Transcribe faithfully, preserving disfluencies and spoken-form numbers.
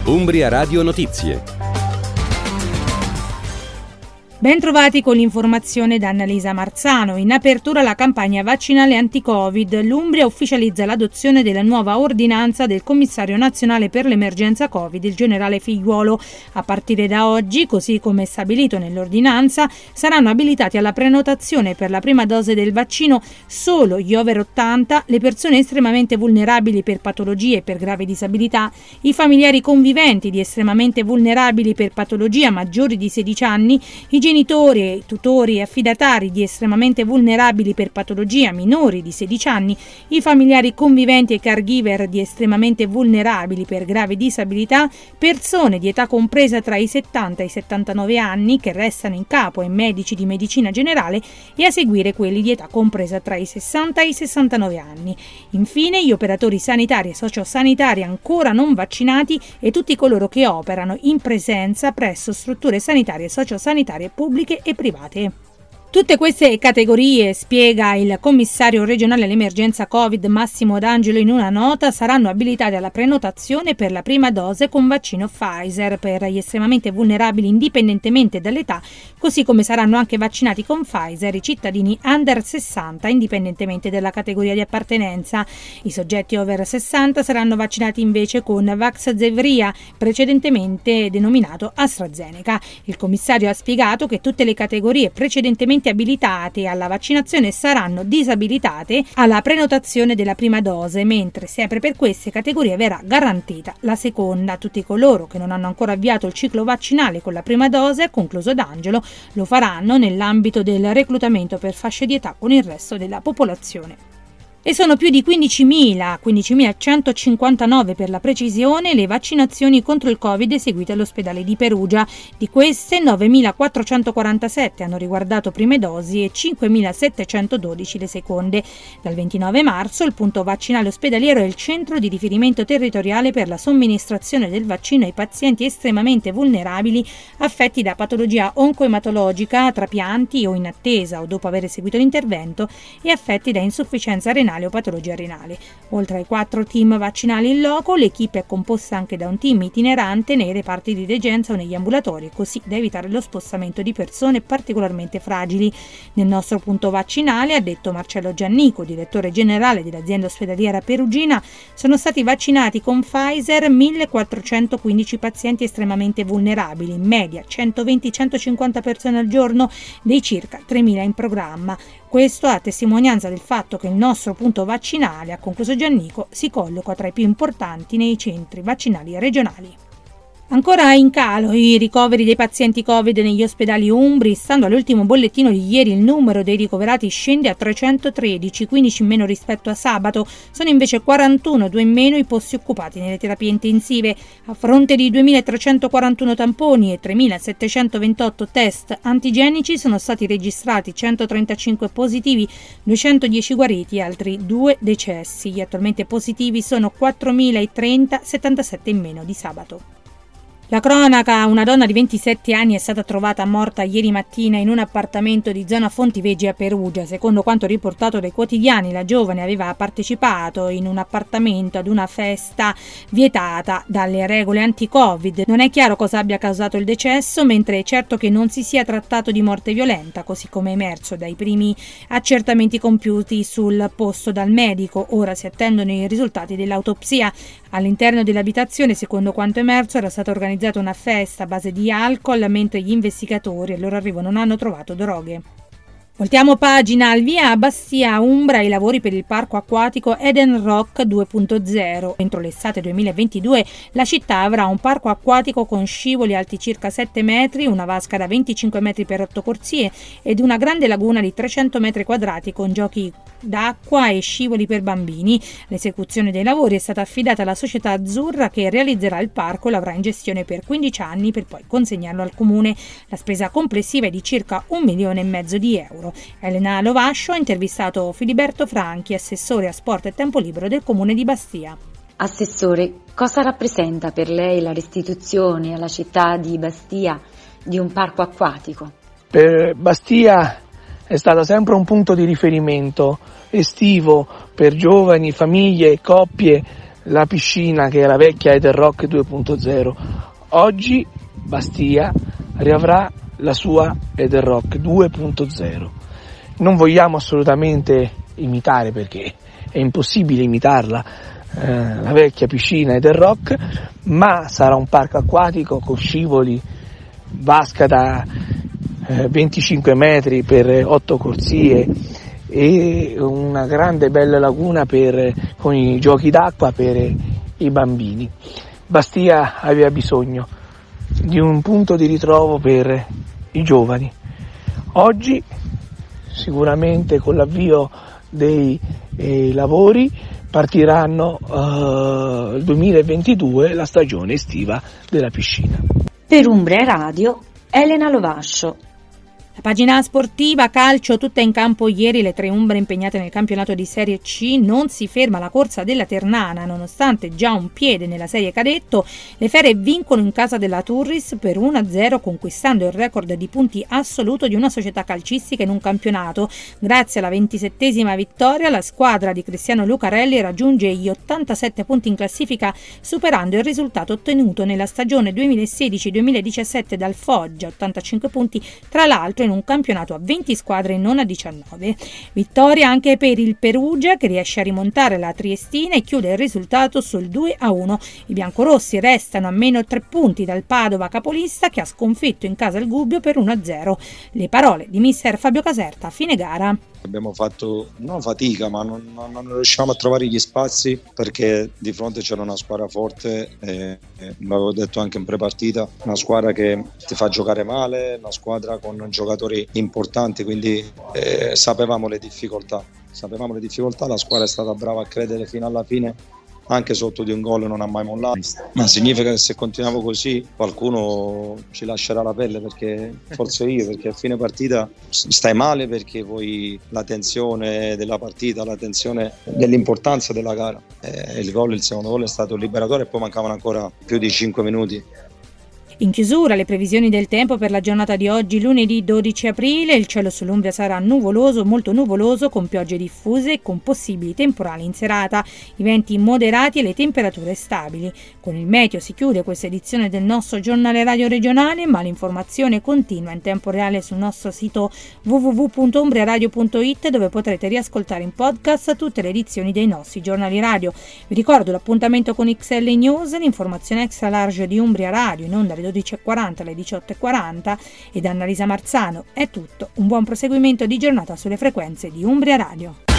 Umbria Radio Notizie. Ben trovati con l'informazione da Annalisa Marzano. In apertura la campagna vaccinale anti-Covid, l'Umbria ufficializza l'adozione della nuova ordinanza del commissario nazionale per l'emergenza Covid, il generale Figliuolo. A partire da oggi, così come stabilito nell'ordinanza, saranno abilitati alla prenotazione per la prima dose del vaccino solo gli over ottanta, le persone estremamente vulnerabili per patologie e per gravi disabilità, i familiari conviventi di estremamente vulnerabili per patologia maggiori di sedici anni, i genitori, tutori e affidatari di estremamente vulnerabili per patologia minori di sedici anni, i familiari conviventi e caregiver di estremamente vulnerabili per gravi disabilità, persone di età compresa tra i settanta e i settantanove anni che restano in capo ai medici di medicina generale e a seguire quelli di età compresa tra i sessanta e i sessantanove anni. Infine gli operatori sanitari e sociosanitari ancora non vaccinati e tutti coloro che operano in presenza presso strutture sanitarie e sociosanitarie pubbliche e private. Tutte queste categorie, spiega il commissario regionale all'emergenza Covid Massimo D'Angelo in una nota, saranno abilitate alla prenotazione per la prima dose con vaccino Pfizer per gli estremamente vulnerabili indipendentemente dall'età, così come saranno anche vaccinati con Pfizer i cittadini under sessanta indipendentemente dalla categoria di appartenenza. I soggetti over sessanta saranno vaccinati invece con Vaxzevria, precedentemente denominato AstraZeneca. Il commissario ha spiegato che tutte le categorie precedentemente abilitate alla vaccinazione saranno disabilitate alla prenotazione della prima dose, mentre sempre per queste categorie verrà garantita la seconda. Tutti coloro che non hanno ancora avviato il ciclo vaccinale con la prima dose, ha concluso D'Angelo, lo faranno nell'ambito del reclutamento per fasce di età con il resto della popolazione. E sono più di quindicimila, quindicimilacentocinquantanove per la precisione, le vaccinazioni contro il Covid eseguite all'ospedale di Perugia. Di queste novemilaquattrocentoquarantasette hanno riguardato prime dosi e cinquemilasettecentododici le seconde. Dal ventinove marzo il punto vaccinale ospedaliero è il centro di riferimento territoriale per la somministrazione del vaccino ai pazienti estremamente vulnerabili affetti da patologia oncoematologica, trapianti o in attesa o dopo aver eseguito l'intervento e affetti da insufficienza renale o patologia renale. Oltre ai quattro team vaccinali in loco, l'equipe è composta anche da un team itinerante nei reparti di degenza o negli ambulatori, così da evitare lo spostamento di persone particolarmente fragili. Nel nostro punto vaccinale, ha detto Marcello Giannico, direttore generale dell'azienda ospedaliera perugina, sono stati vaccinati con Pfizer millequattrocentoquindici pazienti estremamente vulnerabili, in media centoventi centocinquanta persone al giorno dei circa tremila in programma. Questo a testimonianza del fatto che il nostro punto vaccinale, ha concluso Giannico, si colloca tra i più importanti nei centri vaccinali regionali. Ancora in calo i ricoveri dei pazienti Covid negli ospedali umbri. Stando all'ultimo bollettino di ieri il numero dei ricoverati scende a trecentotredici, quindici in meno rispetto a sabato. Sono invece quarantuno, due in meno i posti occupati nelle terapie intensive. A fronte di duemilatrecentoquarantuno tamponi e tremilasettecentoventotto test antigenici sono stati registrati centotrentacinque positivi, duecentodieci guariti e altri due decessi. Gli attualmente positivi sono quattromilatrenta, settantasette in meno di sabato. La cronaca: una donna di ventisette anni è stata trovata morta ieri mattina in un appartamento di zona Fontivegge a Perugia. Secondo quanto riportato dai quotidiani, la giovane aveva partecipato in un appartamento ad una festa vietata dalle regole anti-Covid. Non è chiaro cosa abbia causato il decesso, mentre è certo che non si sia trattato di morte violenta, così come è emerso dai primi accertamenti compiuti sul posto dal medico. Ora si attendono i risultati dell'autopsia. All'interno dell'abitazione, secondo quanto emerso, era stata organizzata una festa a base di alcol, mentre gli investigatori al loro arrivo non hanno trovato droghe. Voltiamo pagina. Al via a Bastia, Umbra, i lavori per il parco acquatico Eden Rock due punto zero. Entro l'estate duemilaventidue la città avrà un parco acquatico con scivoli alti circa sette metri, una vasca da venticinque metri per otto corsie ed una grande laguna di trecento metri quadrati con giochi d'acqua e scivoli per bambini. L'esecuzione dei lavori è stata affidata alla società azzurra che realizzerà il parco e l'avrà in gestione per quindici anni per poi consegnarlo al comune. La spesa complessiva è di circa un milione e mezzo di euro. Elena Lovascio ha intervistato Filiberto Franchi, assessore a sport e tempo libero del comune di Bastia. Assessore, cosa rappresenta per lei la restituzione alla città di Bastia di un parco acquatico? Per Bastia è stata sempre un punto di riferimento estivo per giovani, famiglie, coppie la piscina che è la vecchia Eder Rock due punto zero. Oggi Bastia riavrà la sua Eder Rock due punto zero. Non vogliamo assolutamente imitare, perché è impossibile imitarla, eh, la vecchia piscina Eder Rock, ma sarà un parco acquatico con scivoli, vasca da eh, venticinque metri per otto corsie e una grande bella laguna per, con i giochi d'acqua per i bambini. Bastia aveva bisogno di un punto di ritrovo per i giovani. Oggi sicuramente con l'avvio dei eh, lavori partiranno eh, il duemilaventidue, la stagione estiva della piscina. Per Umbria Radio, Elena Lovascio. La pagina sportiva calcio tutta in campo ieri, le tre umbre impegnate nel campionato di Serie C. Non si ferma la corsa della Ternana, nonostante già un piede nella serie cadetto. Le Fere vincono in casa della Turris per uno a zero, conquistando il record di punti assoluto di una società calcistica in un campionato. Grazie alla ventisettesima vittoria, la squadra di Cristiano Lucarelli raggiunge gli ottantasette punti in classifica, superando il risultato ottenuto nella stagione duemilasedici duemiladiciassette dal Foggia, ottantacinque punti, tra l'altro in un campionato a venti squadre e non a diciannove. Vittoria anche per il Perugia, che riesce a rimontare la Triestina e chiude il risultato sul due a uno. I biancorossi restano a meno tre punti dal Padova capolista, che ha sconfitto in casa il Gubbio per uno a zero. Le parole di mister Fabio Caserta a fine gara. Abbiamo fatto non fatica, ma non, non, non riusciamo a trovare gli spazi, perché di fronte c'era una squadra forte, e, e l'avevo detto anche in prepartita, una squadra che ti fa giocare male, una squadra con giocatori importanti, quindi eh, sapevamo le difficoltà, sapevamo le difficoltà, la squadra è stata brava a credere fino alla fine, anche sotto di un gol non ha mai mollato, ma significa che se continuiamo così qualcuno ci lascerà la pelle, perché forse io, perché a fine partita stai male, perché poi la tensione della partita, la tensione dell'importanza della gara, eh, il gol, il secondo gol è stato liberatore e poi mancavano ancora più di cinque minuti. In chiusura le previsioni del tempo per la giornata di oggi, lunedì dodici aprile. Il cielo sull'Umbria sarà nuvoloso, molto nuvoloso, con piogge diffuse e con possibili temporali in serata, i venti moderati e le temperature stabili. Con il meteo si chiude questa edizione del nostro giornale radio regionale, ma l'informazione continua in tempo reale sul nostro sito w w w punto umbriaradio punto i t, dove potrete riascoltare in podcast tutte le edizioni dei nostri giornali radio. Vi ricordo l'appuntamento con X L News, l'informazione extra large di Umbria Radio, in onda alle dodici e quaranta alle diciotto e quaranta, e da Annalisa Marzano è tutto. Un buon proseguimento di giornata sulle frequenze di Umbria Radio.